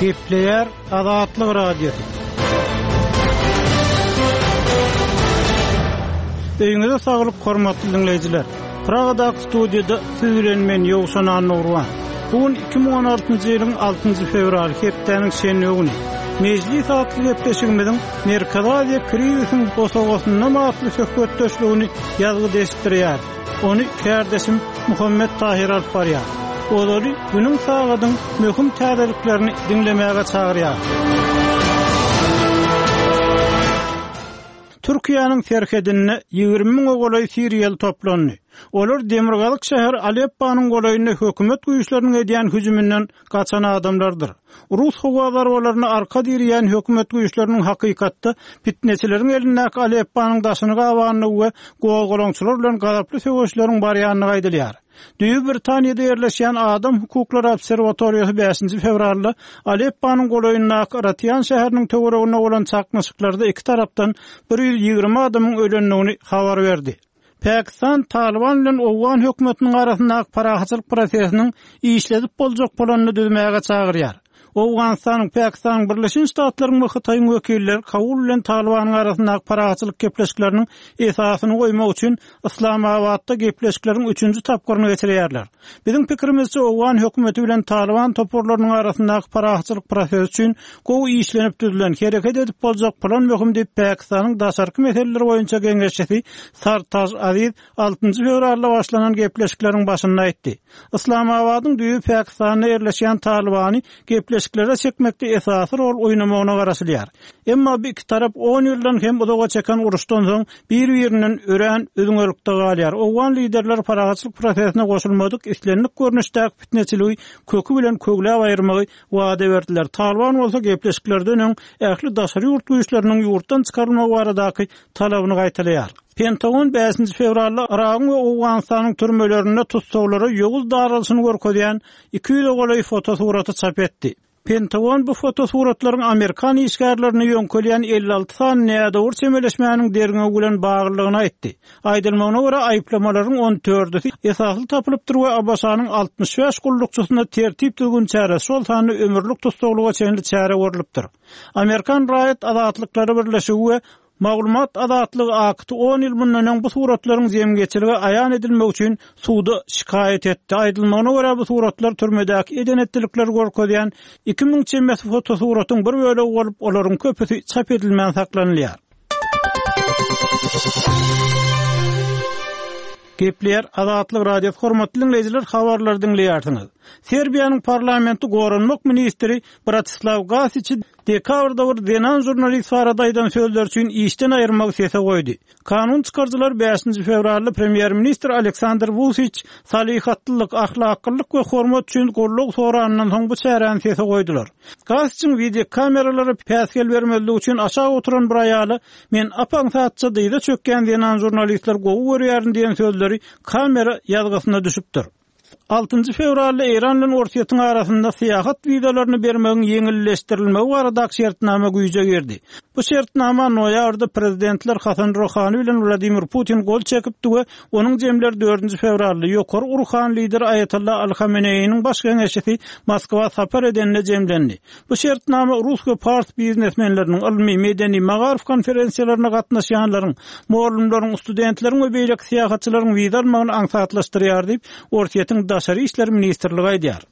Gepleyer Azatlyk Radiosu. Öýüňizde saglyk hormatly dinleýijiler. Pragada studiýada siz bilen men Ýowşan Anurwan. Bugün 2016-njy ýylyň 6-njy fevral hepdeniň şenli güni. Meclis atly gepleşigimiziň Merkezi Aziýa krizisiň bosagyna magly söhbetdeşligini ýazgy deşdirýär. Onu kärdeşim Muhammed Tahir Alparýar. Olary günüň sagadyň möhüm täzeliklerini dinlemäge çagyrýar. Türkiýanyň serhedine 20.000 golay Siriýal toplandy. Olar Demirgazyk şäher Aleppanyň golaýyna hökümet güýçleriniň edýän hüjümünden gaçan adamlardyr. Rus howazary olaryny arka dirýän hökümet güýçleriniň hakykatda fitneçileriň elindäki Aleppanyň daşyny gawanyny we gowgolonçylar bilen gazaply söwüşleriň barýanyny gaýdylýar. Düýü Britaniýada ýerleşýän Adam Hukuklary Obserwatoriýasy 5-nji fevralda Aleppanyň golaýynaky Ratiyan şäheriniň töweregine bolan çakmaşyklarda iki tarapdan 120 adamyň ölendigini habar berdi. Pakistan Taliban bilen Owgan hökümetiniň arasyndaky parahatçylyk prosesiniň işledip boljak bolanyny düzmäge çagyrýar. Owganistanyň, Pakistanyň, Birleşik Ştatlaryň we Hytaýyň wekilleri Kabul bilen Talibanyň arasyndaky parahatçylyk gepleşikleriniň esasyny goýmak üçin Islamabadda gepleşikleriň 3-nji tapgyryny geçirýärler. Biziň pikirimizçe Owgan hökümeti bilen Taliban toporlarynyň arasyndaky parahatçylyk prosesi üçin gowy işlenip düzülen hereket edip boljak plan möhüm diýip Pakistanyň daşarky meseleleri boýunça geňeşçisi Sartaj Aziz 6-njy fevralda başlanan gepleşikleriň başynda aýtdy. Islamabadyň düýü Pakistanyna ýerleşýän Talibany gepleşiklere çekmekde esasy rol oýnamagyna garaşylýar. Emma bir iki tarap 10 ýyldan hem uzaga çeken uruşdan soň bir-birinden ören özüňörükde galýar. Owgan liderler parahatçylyk prosesine goşulmadyk, islenlik görnüşdäki fitneçiligi kökü bilen kögläp aýyrmagy wada berdiler. Taliban bolsa gepleşiklerden öň ähli daşary ýurt güýçleriniň ýurtdan çykarylmagy baradaky talabyny gaýtalýar. Pentagon 5-nji fevralda Iragyň we Owganistanyň türmelerinde tutsaglara ýoguz daralysyny görkezýän 200 golay fotosuraty çap etdi. Pentagon bu fotosuratlaryň Amerikan işgärlerini ýöňkelýän 56 sany nädawur çemeleşmäniň derine bilen baglylygyny aýtdy. Aýdylmagyna görä aýplamalaryň 14-i esasly tapylypdyr we Abbasanyň 65 gullukçysyna tertip düzgün çäresi şol sany ömürlük tutsaglyga çenli çäre görülipdir. Amerikan Raýat Azatlyklary Birleşigi we Maglumat azatlygy akty 10 ýyl bundan bu suratlaryň zemgeçiligi aýan edilmek üçin suwda şikayet etdi. Aýdylmagyna görä bu suratlar türmedäki edenetlikler görkezýän 2000 çemesi fotosuratyň bir bölegi bolup olaryň köpüsi çap edilmän saklanýar. Gepleyer Azatlyk Radiosu hormatly dinleýijiler, habarlar dinleýärsiňiz. Serbiýanyň parlamenti goranmak ministri Bratislav Gasic dekabrda bir denan jurnalist Faradaydan sözler üçin işden aýyrmak sese goýdy. Kanun çykarjylar 5-nji fevralda premier ministr Aleksandr Vučić salihatlylyk, ahlaklylyk we hormat üçin golluk soranyndan soň bu çäräni sese goýdular. Gasicň video kameralary päsgel bermeligi üçin aşağı oturan bir aýaly "Men apaň saatça diýdi çökken denan jurnalistler gowy görýärin" diýen sözleri kamera ýazgysyna düşüpdir. 6-njy fevralda Iran bilen Ortaýatyň arasynda syýahat wideolaryny bermegiň ýeňilleşdirilmegi baradaky şertnama güýje girdi. Bu şertnama noýabrda prezidentler Hasan Rouhany bilen Vladimir Putin gol çekipdi we onuň jemleri 4-nji fevralda ýokary Urhan lideri Ayatollah Al-Khameneýiň baş geňeşçisi Moskwa sapar edenine jemlendi. Bu şertnama Rus we Fars biznesmenleriniň ilmi, medeni, magarif konferensiýalaryna gatnaşýanlaryň, muallimleriň, studentleriň we beýleki syýahatçylaryň wiza almagyny aňsatlaşdyrýar diýip Ortaýatyň Daşary işler ministrligi aýdýar.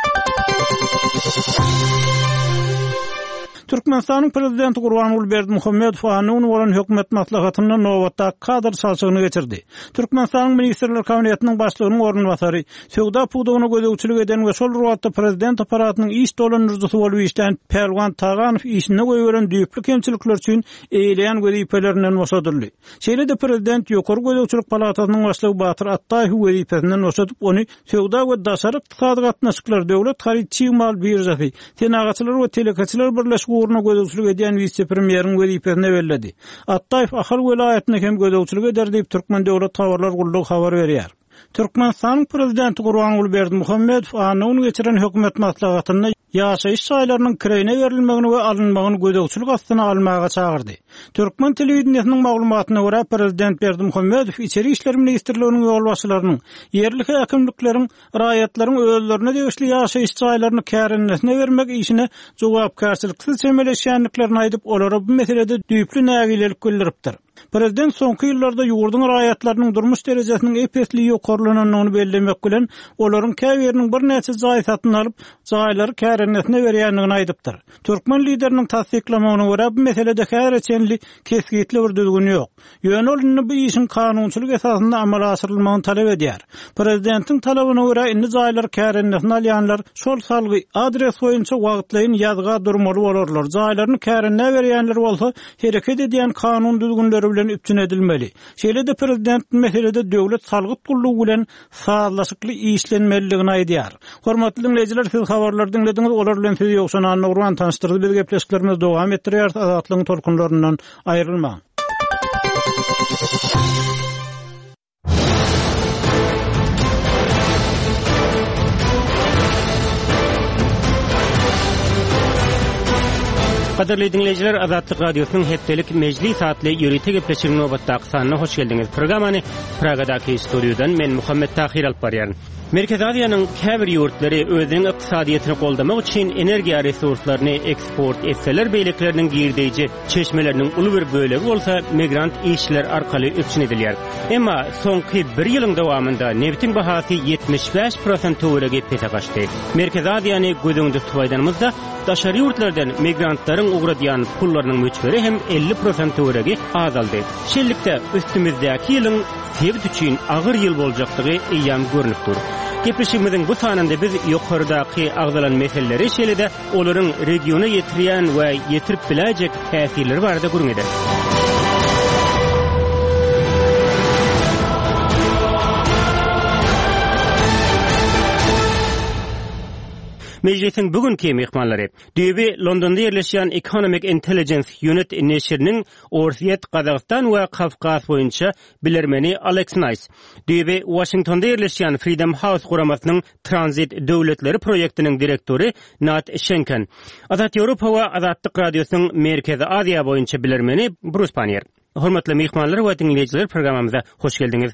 Türkmenistanyň prezidenti Gurbanuly Berdimuhammedow anun bolan hökümet maslahatyny nowatda kadr salçygyny geçirdi. Türkmenistanyň ministrler kabinetiniň başlygynyň ornbasary, söwda pudugyny gözegçilik eden we şol ruwatda prezident aparatynyň iş dolanjyjy bolup işleýän Perwan Taganow işine goýulan düýpli kemçilikler üçin eýleýän wezifelerinden boşadyldy. Şeýle-de prezident ýokary gözegçilik palatasynyň başlygy Batyr Attaýew wezifesinden boşadyp ony söwda we daşary ykdysady gatnaşyklar döwlet haryçy mal birjasy, tenagatçylar we telekaçylar birleşigi uruna gözegçilik edýän vice-premieriň wezifesine berledi. Attaýew Ahal welaýatyna hem gözegçilik eder diýip Türkmen döwlet tawarlar gullugy habar berýär. Türkmenistanyň prezidenti Gurbanuly Berdimuhammedow anun geçiren hökümet maslahatyny ýaşaýyş saýlarynyň kirene berilmegini we alınmagyny gödөгçülük astyna almaga çagyrdy. Türkmen telewizionynyň maglumatyna görä Prezident Berdimuhammedow içeri işler ministrliginiň ýol başçylarynyň yerlik häkimlikleriň raýatlaryň özlerine degişli ýaşaýyş saýlaryny kärennesine bermek işine jogapkarçylyksız çemeleşýänliklerini aýdyp olara bu meselede düýpli nägilelik bildiripdir. Prezident soňky ýyllarda ýurdun raýatlarynyň durmuş derejesiniň epesli ýokarlanyny bellemek bilen olaryň käberiniň bir näçe jaý satyn alyp, jaýlary kärennesine berýändigini aýdypdyr. Türkmen lideriniň tasdiklamagyna görä bu meselede häreçenli kesgitli bir düzgün ýok. Ýöne ol bu işin kanunçylyk esasynda amala asyrylmagyny talap edýär. Prezidentiň talabyna görä indi jaýlar kärennesine alýanlar şol salgy adres boýunça wagtlaýyn ýazga durmaly bolarlar. Jaýlaryny kärennesine berýänler bolsa, hereket edýän kanun düzgünleri bilen üpçün edilmeli. Şeýle de prezident meselede döwlet salgyt gullugy bilen sazlaşykly işlenmeliligini aýdýar. Hormatly dinleýijiler, siz habarlar dinlediňiz, olar bilen sizi ýokşan Nurwan tanıştyrdy. Biz gepleşiklerimiz dowam etdirýär, azatlygyň tolkunlaryndan aýrylma. Qadarly dinleyijiler, Azatlyk radiosynyň hepdelik mejlis saatly ýürüýte gepleşigine nowbatda aqsanyna hoş geldiňiz. Programmany Pragadaky studiýadan men Muhammed Tahir alyp barýaryn. Merkez Aziýanyň käbir ýurtlary özüniň ykdysadyýatyny goldamak üçin energiýa resurslaryny eksport etseler, beýlekleriniň girdiği çeşmeleriniň uly bir bölegi bolsa migrant işçiler arkaly öpçün edilýär. Emma soňky 1 ýylyň dowamynda neftiň bahasy 75% töwerege pete gaçdy. Merkez Aziýany gödüňde tutýanymyzda daşary ýurtlardan migrantlaryň ugradýan pullarynyň möçberi hem 50% töwerege azaldy. Şeýlelikde üstümizdäki ýylyň sebit üçin agyr ýyl boljakdygy eýýam görnüpdir. Gepleşigimiziň bu sanynda biz ýokardaky agdalan meseleleri şeýlede olaryň regiona ýetirýän we ýetirip biläjek täsirleri barada görüňeder. Meclisin bugünkü mehmanlary Düýbi Londonda ýerleşýän Economic Intelligence Unit neşriniň Orsiýet, Gazagystan we Kafkas boýunça bilermeni Alex Nice, Düýbi Washingtonda ýerleşýän Freedom House guramasynyň Transit döwletleri projektiniň direktori Nat Schenken, Azat Ýewropa we Azatlyk radiosynyň Merkezi Aziýa boýunça bilermeni Bruce Panier. Hormatly mehmanlar we dinleýijiler, programmamyza hoş geldiňiz.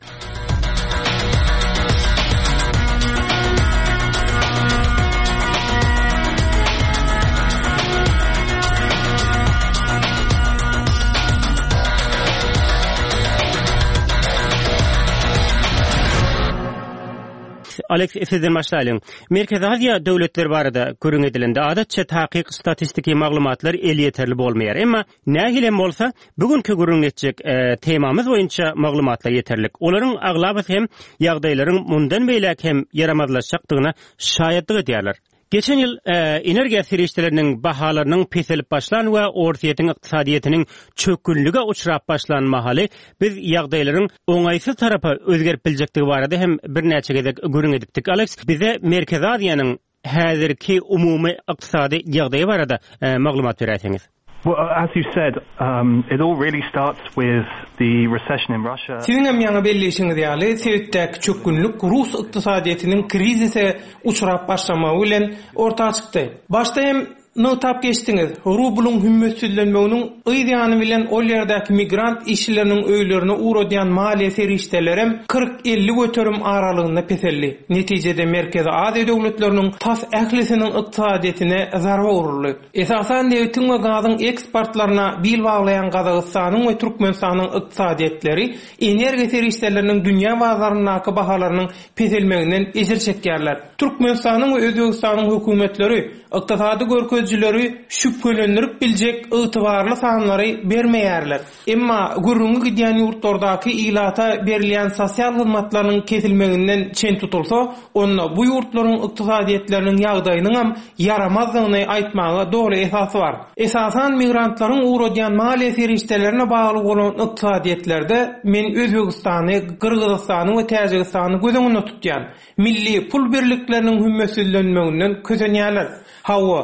Alex, sizden başlaýalyň. Merkez Aziýa döwletleri barada görüň edilende adatça takyk statistiki maglumatlar el ýeterli bolmaýar. Emma nähilem bolsa, bugünkü görüň etjek temamyz boýunça maglumatlar ýeterlik. Olaryň aglabysy hem ýagdaýlaryň mundan beýlek hem yaramazlaşjakdygyna şaýatlyk edýärler. Geçen yıl energiýa serişdeleriniň bahalarynyň peselip başlan we orsiýetiň ykdysadyýetynyň çökünlüge uçrap başlan mahaly biz ýagdaýlaryň oňaýsyz tarapy özgerip biljektigi barada hem bir näçe gezek görüň edipdik. Alex, bize Merkez Aziýanyň häzirki umumy ykdysady ýagdaýy barada maglumat berýärsiňiz. Well, as you said, it all really starts with the recession in Russia. Sizin hem ýa-da belleşiňiz ýaly sebäpdäki çökünlük Rus ykdysadyýetynyň krizise uçrap başlamagy bilen ortaga çykdy. Başda hem tap geçtiňiz. Rubluň hümmetçilenmeginiň ýa-da bilen ol ýerdäki migrant işçileriniň öýlerine uğradýan maliýe serişdeleri 40-50 götürüm aralygynda peselli. Netijede Merkezi Aziýa döwletleriniň tas ählisiniň ykdysadyýetine zarar uruldy. Esasan neftiň we gazyň eksportlaryna bil baglayan Gazagystanyň we Türkmenistanyň ykdysadyýetleri energiýa serişdeleriniň dünýä bazarynyňky bahalarynyň peselmeginden ejir çekýärler. Türkmenistanyň we Özbegistanyň hökümetleri ykdysady görkezjileri şüphelendirip biljek ýytybarly sanlary bermeýärler. Emma görüňi gidýän ýurtlardaky ilata berilýän sosial hyzmatlaryň kesilmeginden çen tutulsa, onda bu ýurtlaryň ykdysadyýetleriniň ýagdaýynyň hem yaramazlygyny aýtmagy dogry esasy bar. Esasan migrantlaryň uğradýan maliýe serişdelerine bagly bolan ykdysadyýetlerde men Özbegistany, Kyrgyzstany we Täjikistany gözüňde tutýan milli pul birlikleriniň hümmetçilenmeginden közenýärler. Hawa, ýa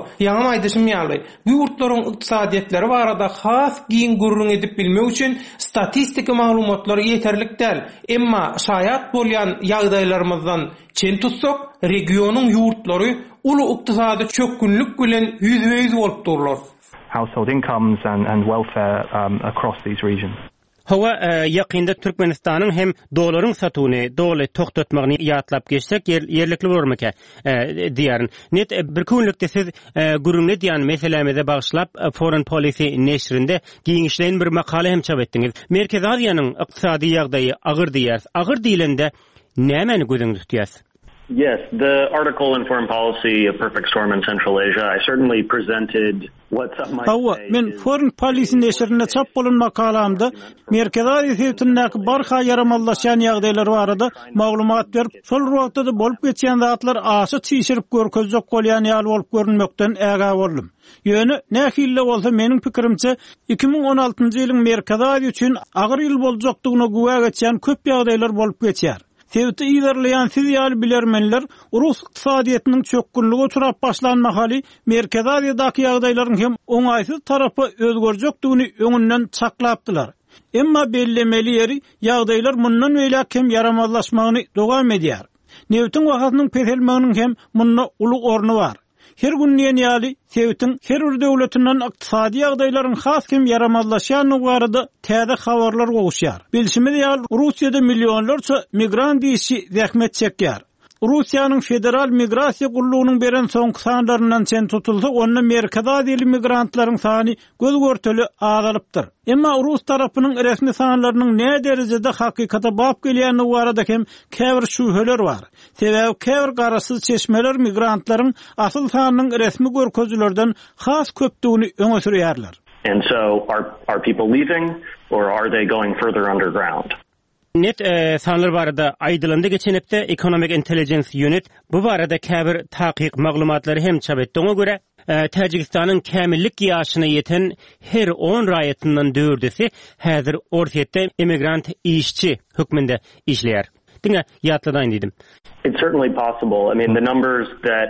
Tamam aýdyşmýarly. Bu ýurtlaryň ykdysadiyetleri barada has giň gurrun edip bilmek üçin statistika maglumatlary ýeterlik däl. Emma şaýat bolýan ýagdaýlarymyzdan çen tutsak, regionyň ýurtlary uly ykdysady çökünlük bilen ýüzbe-ýüz bolup durlar. Household incomes and welfare across these regions. Hawa ýakynda Türkmenistanyň hem dolaryň satyny, doly toktatmagyny ýatlap geçsek yerlikli bolurmaka diýärin. Net bir günlükde siz gurunly diýen meselemize bagyşlap Foreign Policy neşrinde giňişleýän bir makale hem çap etdiňiz. Merkez Aziýanyň ykdysady ýagdaýy agyr diýär. Agyr diýilende nämäni gözüňizde tutýarsy? Yes, the article in Foreign Policy, A Perfect Storm in Central Asia, I certainly presented what some might say. Men Foreign Policy neşrinde çap bolan makalamda Merkez Aziýanyň barha yaramallaşan ýagdaýlary barada maglumat berip, şol wagtda bolup geçen zatlar aşy çyşyryp görkezjek bolýan ýaly bolup görünmekden äga boldum. Ýöne nähille bolsa meniň pikirimçe 2016-njy ýylyň Merkez Aziýa üçin agyr ýyl boljakdygyna güwa geçen köp ýagdaýlar bolup geçýär. Sebäpde ilerleýän siz ýaly bilermenler Rus ykdysadyýetynyň çökünlügi uçurap başlanma hali Merkez Aziýadaky ýagdaýlaryň hem oňaýsyz tarapy özgerjekdigini öňünden çaklapdylar. Emma bellemeli ýeri ýagdaýlar mundan welak hem yaramazlaşmagyny dowam edýär. Newtin wagtynyň peselmeginiň hem munda uly orny bar. Her günniýen ýaly Sewitiň her bir döwletinden ykdysady ýagdaýlaryň haskem yaramazlaşýan barada täze habarlar gowuşýar. Bilşimiz ýaly Russiýada millionlarça migrant işi zähmet çekýär. Russiýanyň federal migrasiýa gullugynyň beren soňky sanlaryndan çen tutulsa, onda Merkez Aziýaly migrantlaryň sany göz görteli azalypdyr. Emma Rus tarapynyň resmi sanlarynyň ne derejede hakykata bap gelýäni barada hem käbir şüpheler bar. Sebäbi käbir garasyz çeşmeler migrantlaryň asyl sanynyň resmi görkezlerden has köpdigini öňe sürýärler. And so are people leaving or are they going further underground? Net sanlar barada aýdylanda geçen hepde Economic Intelligence Unit bu barada käbir takyk maglumatlary hem çap etdiňe göre Täjikistanyň kämillik ýaşyna ýeten her 10 raýatyndan 4-si häzir ortaýetde immigrant işçi hükmünde işleýär. Diňe ýatladan diýdim. It's certainly possible. I mean, the numbers that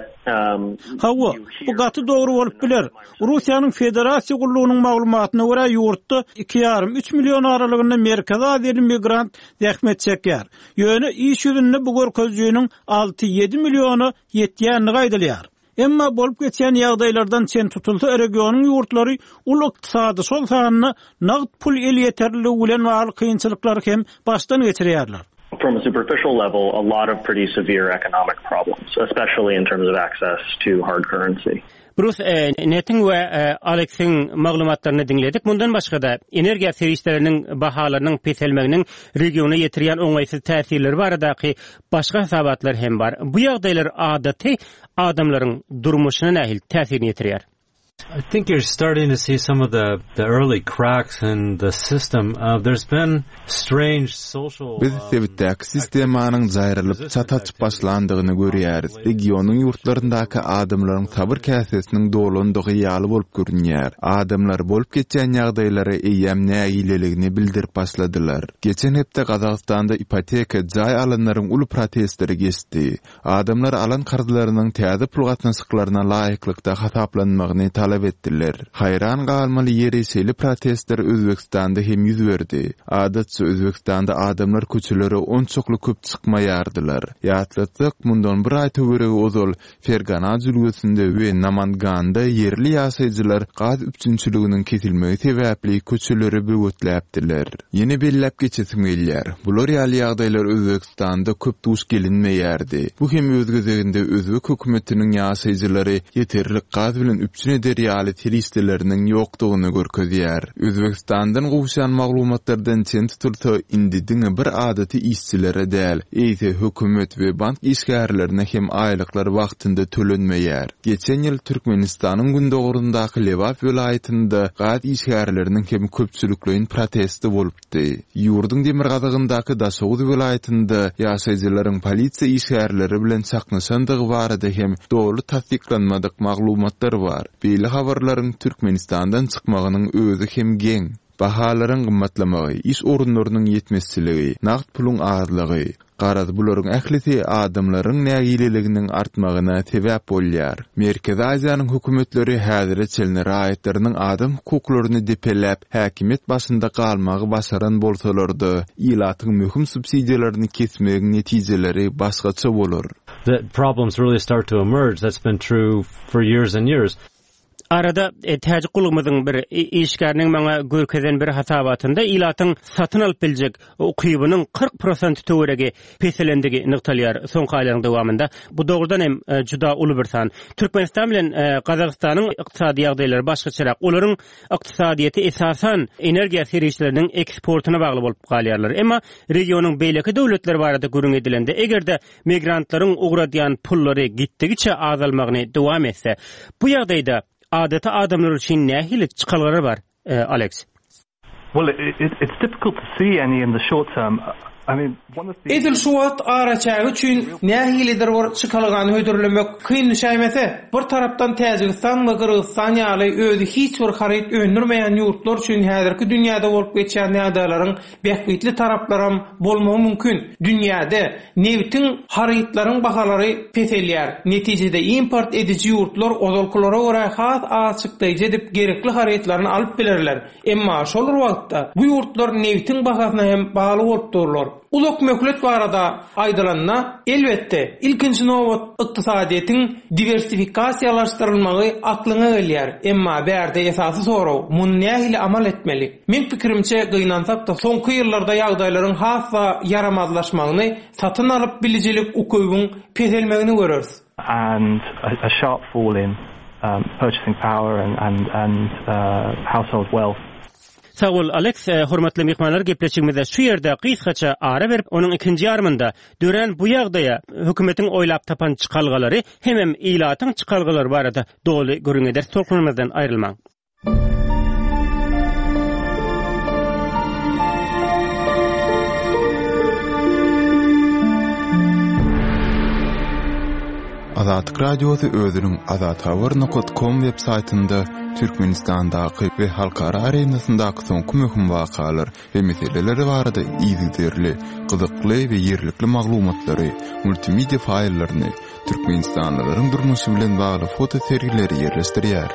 Hawa, bu gaty dogry bolup biler. Russiýanyň federasiýa gullugynyň maglumatyna görä ýurtda 2,5-3 million aralygynda Merkez Aziýaly migrant zähmet çekýär. Ýöne iş ýüzünde bu görkezjüniň 6-7 milliony ýetýänini gaýdalýar. Emma bolup geçen ýagdaýlardan çen tutulsa, regionyň ýurtlary ul ykdysady şol sanyny nagd pul el ýeterligi bilen bagly kynçylyklary hem başdan geçirýärler. From a superficial level, a lot of pretty severe economic problems, especially in terms of access to hard currency. Bruce Netin we Alex'in maglumatlaryny dinledik. Mundan başga da energiýa serwisleriniň bahalarynyň peselmeginiň regiona ýetirýän oňaýsyz täsirleri baradaky başga hesabatlar hem bar. Bu ýagdaýlar adaty adamlaryň durmuşyna nähil täsirini ýetirýär. I think you're starting to see some of the early cracks in the system. There's been strange social Biz sebäpde sistemanyň jaýrylyp çataçyp başlandygyny görýäris. Regionyň ýurtlaryndaky adamlaryň sabır käsesiniň dolandygy ýaly bolup görünýär. Adamlar bolup geçen ýagdaýlary eýem nägileligini bildirip başladylar. Geçen hepde Gazagystanda ipoteka jaý alanlaryň uly protestleri geçdi. Adamlar alan kardylarynyň täze pul gatnaşyklaryna laýyklykda hasaplanmagyny talap etdiler. Hayran galmaly ýereseli protestler Özbekistanda hem ýüz berdi. Adatça Özbekistanda adamlar köçelere onçokly köp çykmaýardylar. Ýatlatsak mundan bir aý töweregi ozal Fergana jülgüsinde we Namanganda yerli ýaşaýjylar gaz üçinçiliginiň kesilmegi sebäpli köçelere böwetläpdiler. Ýene bellep geçesim gelýär. Bular ýaly ýagdaýlar Özbekistanda köp duş gelinmeýärdi. Bu hem öz gözeginde Özbek hökümetiniň ýaşaýjylary ýeterlik gaz bilen üçin ýaly teristleriniň ýokdugyny görkezýär. Özbekistandan gowşan maglumatlardan çen tutulsa indi diňe bir adaty işçilere däl, eýse hökümet we bank işgärlerine hem aýlyklar wagtynda tölenmeýär. Geçen ýyl Türkmenistanyň gündogurundaky Lewap welaýetinde gaz işgärleriniň hem köpçülikliň protesti bolupdy. Ýurduň Demirgazagyndaky Daşoğuz welaýetinde ýaşaýjylaryň polisiýa işgärleri bilen çaknaşandygy barada hem dogry tasdiklanmadyk maglumatlar bar. Habarlaryň Türkmenistandan çykmagynyň özü hem geň. bahalaryň gymmatlamagy, iş orunlarynyň ýetmezçiligi, nagt puluň azlygy, garady bularyň ählisi adamlaryň nägileliginiň artmagyna sebäp bolýar. Merkezi Aziýanyň hökümetleri häzirde çelne raýatlarynyň adam hukuklaryny depelläp, häkimet başynda galmagy başaran bolsalardy, ilatyň möhüm subsidiýalaryny kesmegiň netijeleri başgaça bolar. The problems really start to emerge. That's been true for years and years. Arada täjik gulumyzyň bir işgäriniň maňa görkezen bir hasabatynda ilatyň satyn alyp biljek ukybynyň 40% töweregi peselendigi nyktalýar soňky aýlaryň dowamında. Bu dogrudan hem juda uly bir san. Türkmenistan bilen Gazagystanyň ykdysady ýagdaýlary başgaçarak. Olaryň ykdysadyety esasan energiýa serişleriniň eksportyna bagly bolup galýarlar. Emma regionyň beýleki döwletleri barada görüň edilende egerde migrantlaryň ugradýan pullary gitdigiçe azalmagyny dowam etse, bu ýagdaýda adeta adamlar için nähili çıkalgary bar, Alex? Well, it's difficult to see any in the short term. I mean, one of the Edil şuwat araçagy üçin nähilidir bir çıkalgany hödürlemek kyn şaýmese. Bir tarapdan Täjikistan we Kyrgyzstan ýaly özi hiç bir haryt öndürmeýän ýurtlar üçin häzirki dünýäde bolup geçen ýagdaýlaryň bähbitli taraplarym bolmagy mümkin. Dünýäde newtiň harytlaryň bahalary peselýär. Netijede import edici ýurtlar ozalklara görä has açykdyjy dip gerekli harytlaryny alyp bilerler. Emma şol wagtda bu ýurtlar newtiň bahasyna hem bagly bolup durlar. Ulak möhlet barada aýdalanna elbetde ilkinji nowat ykdysadyetiň diversifikasiýalaşdyrylmagy aklyňa gelýär. Emma bärde esasy soraw, muny nähili amal etmeli? Men pikirimçe gynansak da soňky ýyllarda ýagdaýlaryň hassa yaramazlaşmagyny satyn alyp bilijilik ukybyň peselmegini görürüz. And a sharp fall in purchasing power and household wealth. Sağ ol Alex, hormatly mehmanlar, gepleşigimizde şu ýerde gysgaça ara berip, onuň ikinji ýarmynda dören bu ýagdaýa hökümetiň oýlap tapan çıkalgalary hem ilatyň çıkalgalary barada doly görüň eder. Tolkunymyzdan aýrylmaň. Azatlyk radiosu özüniň azathabar.com web saytynda Türkmenistandaky we halkara arenasyndaky soňky möhüm wakalar we meseleleri barada ýygyderli, gyzykly we ýerlikli maglumatlary, multimedia faýllaryny, türkmenistanlylaryň durmuşy bilen bagly foto serileri ýerleşdirýär.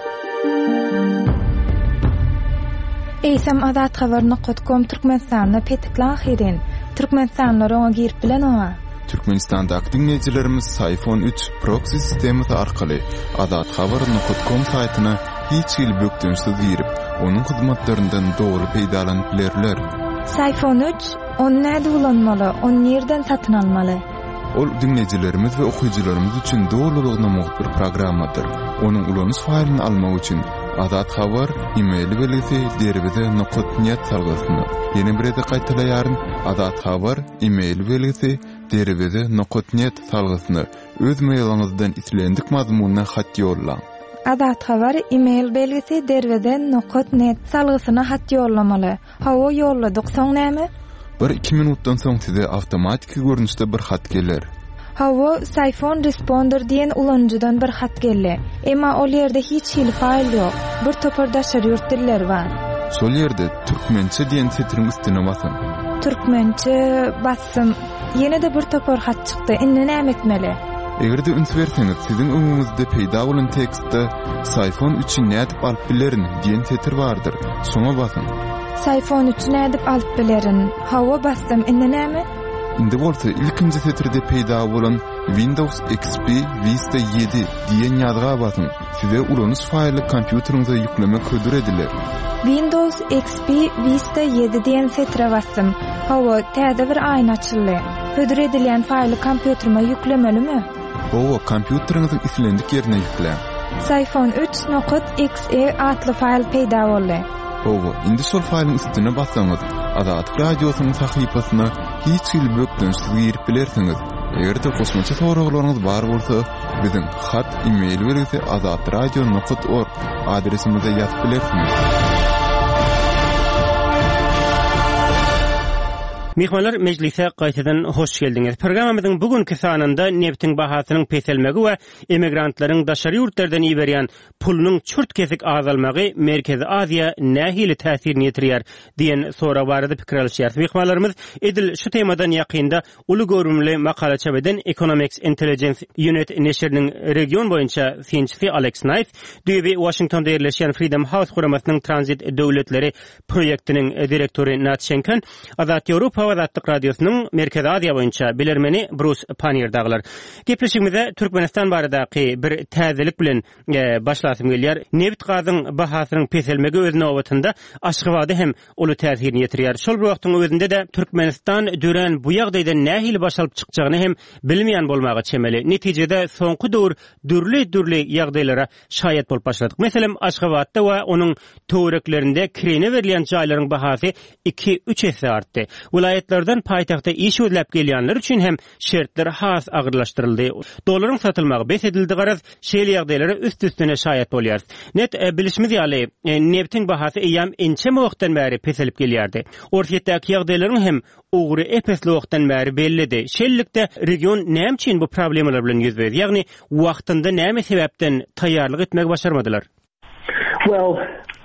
Eýsem azathabar.com Türkmenistanda petikli ahirin. Türkmenistanlar oňa girip bilen oňa. Türkmenistandaky dinleýijilerimiz iPhone 3 proxy sistemi arkaly azathabar.com saýtyna hiç ýyl bökdünsiz girip, onuň hyzmatlaryndan dogry peýdalanyp bilerler. iPhone 3 onu näde ulanmaly, onu nerden satyn almaly? Ol dinleýijilerimiz we okuwçylarymyz üçin dogrulygyna muhbir programmadyr. Onuň ulanys faýlyny almak üçin Azat Habar e-mail belgisi derbize.net salgysyny. Ýene bir ede gaýtalaýaryn Azat Habar e-mail belgisi derbize.net salgysyny öz mailyňyzdan islendik mazmunyna hat ýollaň. Azat Habar e-mail belgisi derbize.net salgysyna hat ýollamaly. Hawa ýolladyk soň näme? 1-2 minutdan soň size awtomatik görnüşde bir hat geler. Hawa iPhone Responder diýen ulanjydan bir hat geldi. Emma ol ýerde hiç hil faýl ýok. Bir topardaşar ýurtdiller bar. Şol ýerde türkmençe diýen setriň üstüne basam. Türkmençe bassam, ýene-de bir topar hat çykdy. Indi näme etmeli? Egerde üns berseňiz, siziň öňüňizde peýda bolan tekstde iPhone 3-i nädip alyp bilerin diýen setr bardyr. Şoňa basam. iPhone 3-i nädip alyp bilerin. Hawa bassam, indi näme? Indi bolsa ilkinji setirde peýda bolan Windows XP Vista 7 diýen ýazga basın. Size ulanys faýly kompýuteriňize ýüklemek hödür ediler. Windows XP Vista 7 diýen setre bassam. Hawa täze bir aýna açyldy. Hödür edilýän faýly kompýuterime ýüklemelimi? Hawa kompýuteriňiziň islendik ýerine ýüklen. iPhone 3.exe atly faýl peýda boldy. Hawa indi şol faýlyň üstüne bassaňyz, Azatlyk radiosynyň sahypasyna hiç ýyl bökdünsiz girip bilersiňiz. Egerde kosmaça soraglaryňyz bar bolsa, biziň hat e-mail berýärsi azatradio.org adresimize ýazyp bilersiňiz. Mihmanlar meclise qaytadan hoş geldiniz. Programımızın bugünkü sanında neftin bahasının peselmegi we emigrantların daşary ýurtlardan iberýän pulunun çürt kesik azalmagy Merkezi Aziya nähili täsirini ýetirýär diýen sora barada pikir alýar. Mihmanlarymız edil şu temadan ýakynda uly görümli makala çabeden Economics Intelligence Unit neşriniň region boýunça synçysy Alex Knight diýip Washingtonda ýerleşýän Freedom House guramasının transit döwletleri proýektiniň direktori Nat Schenken Azat Ýewropa Azatlyk Radiosynyň Merkezi Aziya boýunça bilermeni Bruce Panier daglar. Gepleşigimizde Türkmenistan baradaky bir täzelik bilen başlasym gelýär. Neft gazynyň bahasynyň peselmegi özüne owatynda Aşgabatda hem uly täsirini ýetirýär. Şol wagtyň özünde de Türkmenistan dören bu ýagdaýda nähili başalyp çykjagyny hem bilmeýän bolmagy çemeli. Netijede soňky döwür dürli ýagdaýlara şaýat bolup başladyk. Meselem Aşgabatda we onuň töwereklerinde kirene berilen jaýlaryň bahasy 2-3 есе artdy. Vilayetlerden paytagta iş ödläp gelýänler üçin hem şertler has agyrlaşdyryldy. Dolaryň satylmagy besedildi garaz şeýle ýagdaýlara üst-üstüne şaýat bolýar. Net bilişimiz ýaly neftin bahasy eýam ençe wagtdan bäri peselip gelýärdi. Ortaýetdäki ýagdaýlaryň hem ugry epesli wagtdan bäri bellidi. Şeýlelikde region näme üçin bu problemler bilen ýüzberdi? Ýagny wagtynda näme sebäpden taýýarlyk etmek başarmadylar? Well,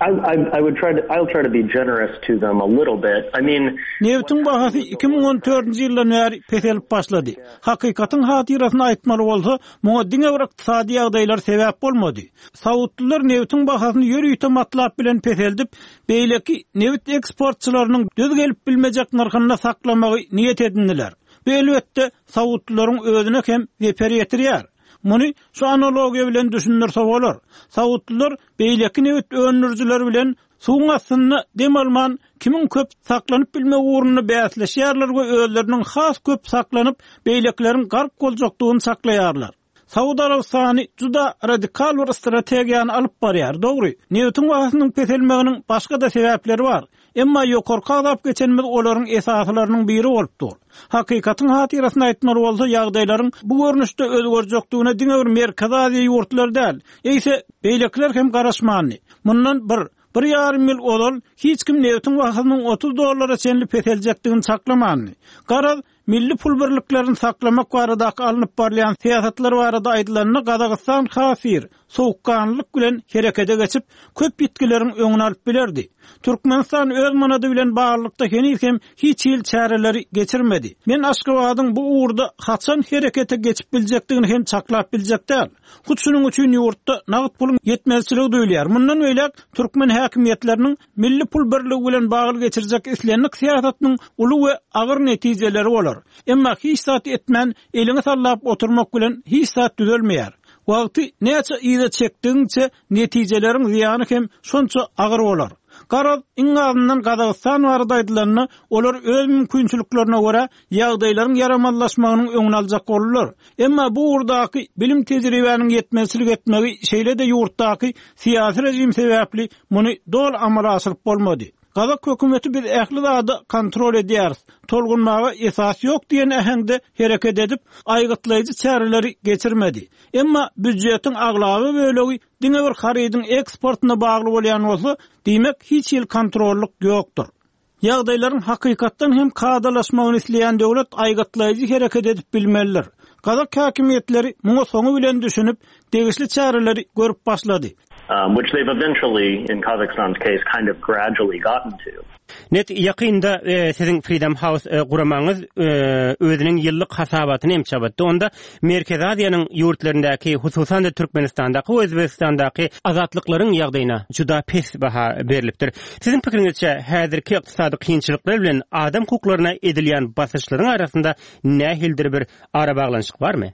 I'll try to be generous to them a little bit. I mean, neftin bahasy 2014-nji ýyldan bäri peselip başlady. Hakykatyň hatyrasyny aýtmaly bolsa, muňa diňe bir ykdysady ýagdaýlar sebäp bolmady. Saudlylar neftin bahasyny ýörüýte matlap bilen peseldip, beýleki neft eksportçylarynyň düz gelip bilmejek narhyna saklamagy niýet edindiler. Bu elbetde Saudlylaryň özüne hem zeper ýetirýär. Muny şu analogiýa bilen düşündirse bolar. Saudlylar beýleki newt önürjüler bilen suwun astyna dem alman kimin köp saklanyp bilmek uğruna bäsleşýärler we özleriniň has köp saklanyp beýlekleriň garp boljakdygyny saklaýarlar. Saudi Arabistany juda radikal bir strategiýany alyp barýar. Dogry, newtin bahasynyň peselmeginiň başga da sebäpleri bar. Emma ýokarky adap geçenmiz olaryň esaslarynyň biri bolupdyr. Hakykatyň hatyrasyny aýtmaly bolsa ýagdaýlaryň bu görnüşde özgerjekdigine diňe bir Merkezi Aziya ýurtlar däl. Eýse beýlekler hem garaşmanly. Mundan bir ýarym ýyl olal hiç kim newtin bahasynyň $30 çenli peseljekdigini saklamanly. Garaz milli pul birliklerini saklamak baradaky alınıp barlayan siýasatlar barada aýdylanyny Gazagystan hasir, sowukkanlyk bilen herekete geçip köp bitkileriň öňüne alyp bilerdi. Türkmenistan öz manady bilen baglykda hem hiç ýyl çäreleri geçirmedi. Men Aşgabatyň bu uğurda haçan herekete geçip biljekdigini hem çaklap biljekdir. Şunuň üçin ýurtda nagyt pulun ýetmezçiligi duýulýar. Mundan öýlek Türkmen häkimetleriniň milli pul birligi bilen bagly geçirjek islenlik siýasatynyň uly we agyr netijeleri bolar. Emma hiç zat etmen elini sallap oturmak bilen hiç zat düzelmeýär. Wagty näçe ýyla çekdiňçe netijeleriň ziýany hem şonça agyr bolar. Garaz iňazyndan Gazagystan baradaýdylanyny olar öz mümkinçiliklerine görä ýagdaýlaryň yaramanlaşmagynyň öňüne aljak bolurlar. Emma bu urdaky bilim tejribäniň ýetmezçilik etmegi şeýle de ýurtdaky siýasy rejim sebäpli muny dol amala asyryp bolmady. Gazak hökümeti bir ähli zady kontrol edýär. Tolgunmaga esas ýok diýen ähengde hereket edip aýgytlaýjy çäreleri geçirmedi. Emma büdjetiň aglaby bölegi diňe bir harydyň eksportyna bagly bolýan bolsa, diýmek hiç ýyl kontrollyk ýokdur. Ýagdaýlaryň hakykatdan hem kadalaşmagyny isleýän döwlet aýgytlaýjy hereket edip bilmeliler. Gazak häkimetleri muňa soňy bilen düşünüp degişli çäreleri görüp başlady. Which they've eventually, in Kazakhstan's case, kind of gradually gotten to. Net ýakynda siziň Freedom House guramaňyz özüniň ýyllyk hasabatyny hem çabatdy. Onda Merkezi Aziýanyň ýurtlaryndaky, hususan da Türkmenistandaky we Özbekistandaky azatlyklaryň ýagdaýyna juda pes baha berilipdir. Siziň pikiriňizçe häzirki ykdysady kynçylyklar bilen adam hukuklaryna edilýän basyşlaryň arasynda nähildir bir ara baglanşyk barmy?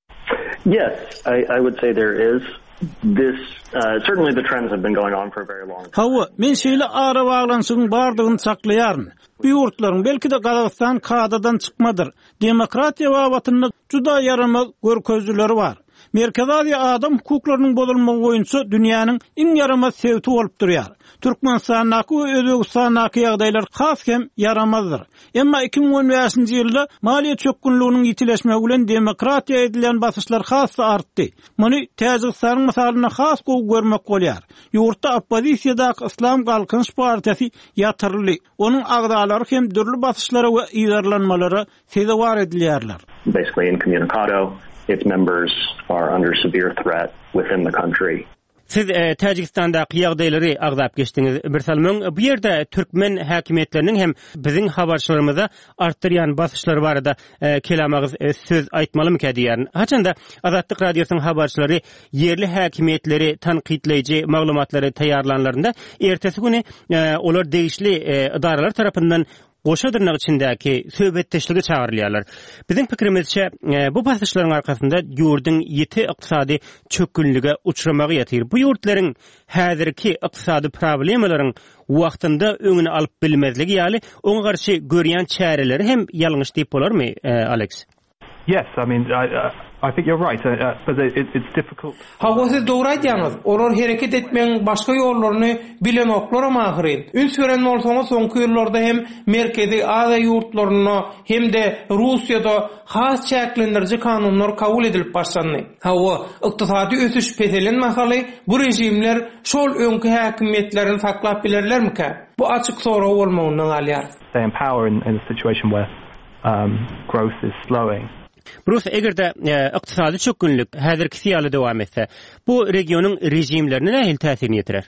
Yes, I would say there is. This certainly the trends have been going on for a very long time. Hawa, men şeýle ara baglanşygyň bardygyny saklaýaryn. Bu ýurtlaryň belki de Gazagystan kadadan çykmadyr. Demokratiýa wawatyny juda yaramaz görkezleri bar. Merkez Aziýa adam hukuklarynyň bozulmagy boýunça dünýäniň iň yaramaz sebäbi bolup durýar. Türkmenistanaky we Özbegistanaky ýagdaýlar haskem yaramazdyr. Emma 2015-nji ýylda maliýe çökünlüğiniň ýitileşmegi bilen demokratiýa edilen basyşlar hasy artdy. Muny Täjikistanyň misalyna has gowy görmek bolýar. Ýurtda oppozisiýadaky Islam Galkynç partiýasy ýatyrly. Onuň agdalary hem dürli basyşlara we ýygarlanmalara sebäp edilýärler. Basically incommunicado, its members are under severe threat within the country. Siz Täjikistanda ýagdaýlary agdap geçdiňiz. Bir salmyň bu ýerde türkmen häkimetleriniň hem biziň habarçylarymyza artdyrýan basyşlary barada kelamagyz söz aýtmalym diýär. Haçanda Azatlyk radiosynyň habarçylary yerli häkimetleri tanqidleýiji maglumatlary taýýarlanlarynda ertesi güni olar degişli idaralar tarapyndan goşadyrnak içindäki söhbetdeşligi çağırylýarlar. Biziň pikirimizçe bu basyşlaryň arkasynda ýurdyň ýeti ykdysady çökünlüge uçramagy ýatyr. Bu ýurtlaryň häzirki ykdysady problemalaryň wagtynda öňüni alyp bilmezligi ýaly oňa garşy görýän çäreleri hem ýalňyş diýip bolarmy, Alex? Yes, I mean, I think you're right, but it's difficult. Hawa siz dogry aýdýaňyz. Olar hereket etmeň başga ýollaryny bilen oklara mahyrin. Üns gören bolsaňyz soňky ýyllarda hem Merkezi Aziýa ýurtlaryna hem de Russiýada has çäklendiriji kanunlar kabul edilip başlandy. Hawa ykdysady ösüş peselen masaly bu rejimler şol öňkü häkimetlerini saklap bilerlermi-ki? Bu açyk soraw bolmagyny alýar. They empower in a situation where growth is slowing. Burası egerde ykdysady çökünlük häzirki ýaly dowam etse, bu regionyň rejimlerine nähil täsirini ýetirer?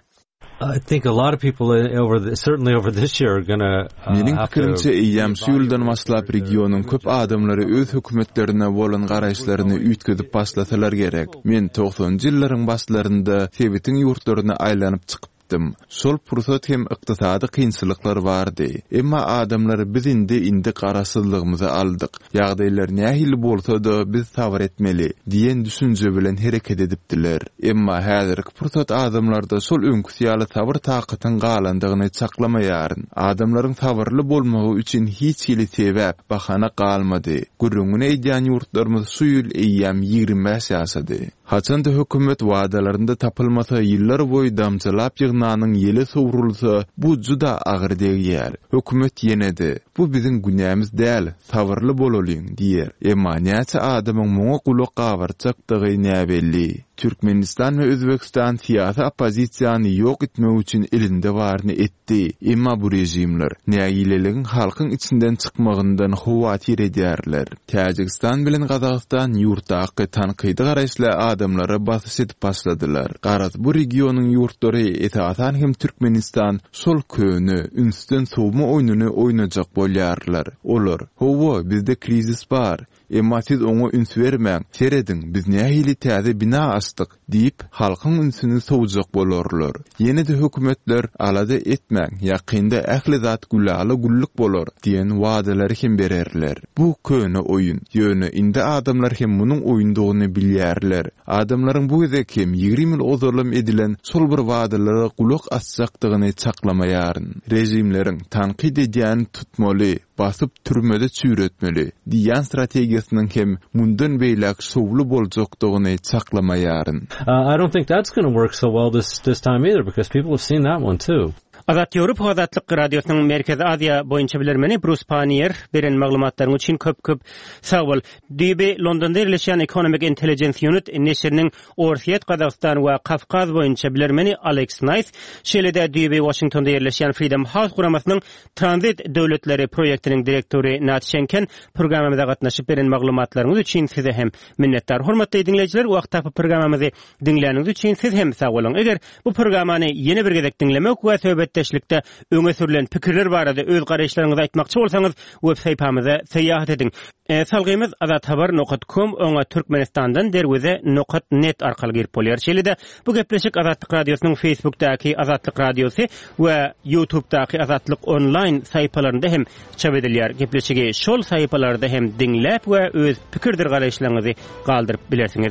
I think a lot of people certainly over this year are gonna Meniň pikirimçe ýamsy ýyldan başlap regionyň köp adamlary öz hökümetlerine bolan garaýşlaryny üýtgedip başlasalar gerek. Men 90-njy ýyllaryň başlarynda Sebetiň ýurtlaryna aýlanyp çykyp sol pursat hem ykdysady kynçylyklar bardy. Emma adamlar biz indi garasyzlygymyzy aldyk. Ýagdaýlar nähili bolsa-da biz sabr etmeli diýen düşünje bilen hereket edipdiler. Emma häzirki pursat adamlarda sol öňküsýaly sabr takatyň galandygyny çaklamaýaryn. Adamlaryň sabrly bolmagy üçin hiç hili sebäp bahana galmady. Gürrüňine edýän ýurtlarymyz şu ýyl eýýäm 25 ýaşady. Haçanda hökümet wadalarynda tapylmasa ýyllar boýy damçylap ýygnanyň ýeli sowrulsa bu juda agyr degýär. Hökümet ýene-de bu biziň günämiz däl, sabrly bolalyň diýer. Emma näçe adamyň muňa gulak gawarçakdygy näbelli. Türkmenistan ve Özbekistan siyasi opozisiýany ýok etmek üçin elinde barny etdi. Emma bu rejimler näýileligiň halkyň içinden çykmagyndan howatyr edýärler. Täjikistan bilen Gazagystan ýurtdaky tanqydy garaşly adamlara basyş edip başladylar. Garaz bu regionyň ýurtlary esasan hem Türkmenistan sol köni, ünsden sowma oýnuny oýnajak bolýarlar. Olar, "Howa, bizde krizis bar. Emma siz oňa üns bermäň. Seredin, biz nähili täze bina açdyk" diýip halkyň ünsüni sowjak bolarlar. Ýene-de hökümetler alada etmäň, ýakynda ähli zat gulaly gulluk bolar diýen wadelary hem bererler. Bu köni oýun. Ýöne indi adamlar hem munyň oýundygyny bilýärler. Adamlaryň bu gezek hem 20 ýyl ozurlam edilen sol bir wadelere gulak açjakdygyny çaklamaýaryn. Rejimleriň tanqid edýän tutmaly, basyp türmede çüýretmeli diýen strategiýasynyň hem mundan beýlek sowly boljakdygyny çaklamaýaryn. I don't think that's going to work so well this time either, because people have seen that one too. Azat Ýorup Azatlyk radiosynyň Merkezi Aziýa boýunça bilermeni Bruce Panier beren maglumatlaryň üçin köp sag bol. DB Londonda ýerleşýän Economic Intelligence Unit neşriniň Orsiýet, Gazagystan we Kafkaz boýunça bilermeni Alex Knight, şeýle-de DB Washingtonda ýerleşýän Freedom House guramasynyň Transit döwletleri projektiniň direktori Nat Schenken programmamyza gatnaşyp beren maglumatlaryňyz üçin size hem minnetdar. Hormatly dinleýijiler, wagtda bu programmamyzy dinleýäniňiz üçin siz hem sag bolun. Eger bu programmany ýene bir gezek dinlemek we söhbetdeşlikde öňe sürülen pikirler barada öz garaşlaryňyzy aýtmakçy bolsaňyz web saýtymyza seýahat ediň. Salgymyz azathabar.com oňa Türkmenistandan derweze.net arkaly girip bolýar. Şeýle-de bu gepleşik Azatlyk radiosynyň Facebookdaky Azatlyk radiosy we YouTubedaky Azatlyk online saýpalarynda hem çap edilýär. Gepleşigi şol saýpalarda hem dinläp we öz pikirdir garaşlaryňyzy galdyryp bilersiňiz.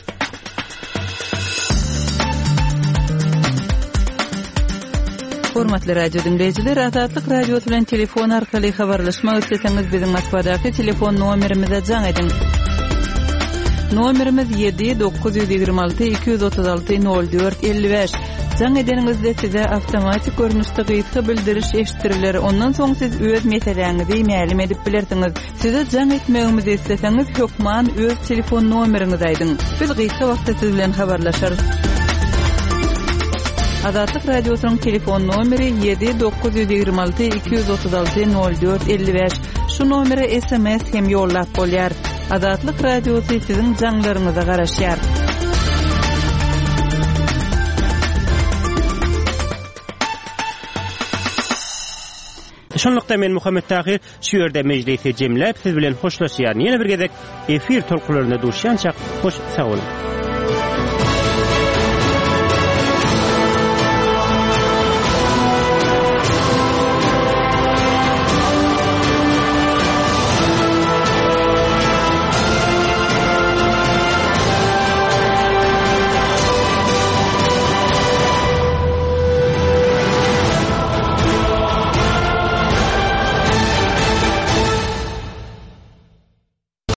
Hormatly radio dinleyijiler, Azatlyk radiosu bilen telefon arkaly habarlaşmak isteseňiz biziň Moskvadaky telefon nomerimize jaň edin. Nomerimiz 7-926-236-04-55. Jaň edeningizde size avtomatik görnüşde gyýpsa bildiriş eşitiriler. Ondan soň siz öz meseleňizi ma'lum edip bilersiňiz. Size jaň etmegimizi isteseňiz hökman öz telefon nomeriňizi aýdyň. Biz gyýpsa wagtda siz bilen habarlaşarys. Azatlyk radiosynyň telefon nomeri 7-926-236-04-55. Şu nomere SMS hem ýollap bolýar. Azatlyk radiosy siziň jaňlaryňyza garaşýar. Şonlukda men Muhammed Tahir şu ýerde mejlisi jemläp siz bilen hoşlaşýar. Ýene bir gezek efir tolkularyna duşýançak hoş sag bolun.